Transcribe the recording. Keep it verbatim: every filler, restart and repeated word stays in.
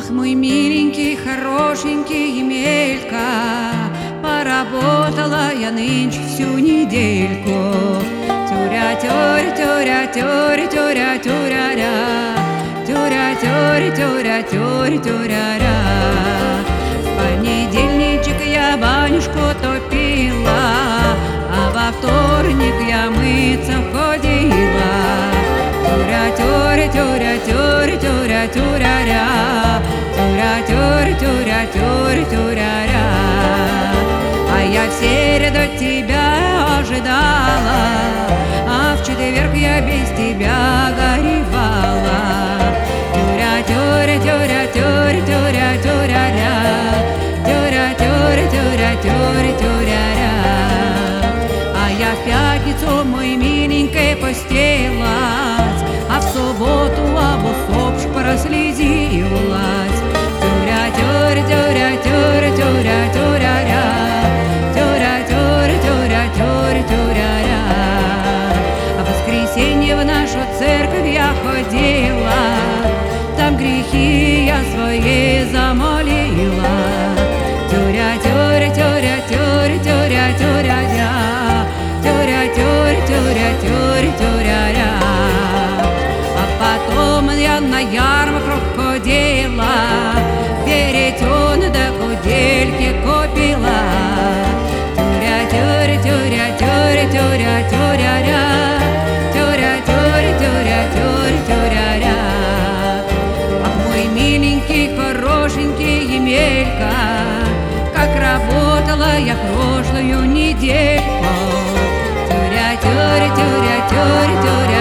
Ах, мой миленький, хорошенький Емелька, поработала я нынче всю недельку. Тюря, тюря, тюря, тюря, тюря, тюря-ря, тюря, тюря, тюря, тюря, тюря-ря. В понедельничек я банюшку топила, а во вторник я мыться ходила. Тюря, тюря, тюря, тюря, тюря, тюря-ря, тюря, тюря, тюря, тюря, тюря-ря. А я в среду тебя ожидала, а в четверг я без тебя горевала. Тюря, тюря, тюря, тюря, тюря, тюря-ря, тюря, тюря, тюря, тюря, тюря-ря. А я в пятницу, мой миленький, постелась, а в субботу об усопших прослезилась. Тюря, тюря, тюря, тюря, тюря, тюря-ря, тюря, тюря, тюря, тюря, тюря-ря. А в воскресенье в нашу церковь я ходила, там грехи я свои замолила. Тюря, тюря, тюря, тюря, тюря, тюря-ря, тюря, тюря, тюря, тюря, тюря-ря. А потом я на ярмарку ходила, веретен да кудельки купила. Тюря, тюря, тюря, тюря, тюря, тюря-ря, тюря, тюря, тюря, тюря, тюря-ря. Ах, мой миленький, хорошенький Емелька, как работала я прошлую недельку. Тюря, тюря, тюря, тюря, тюря.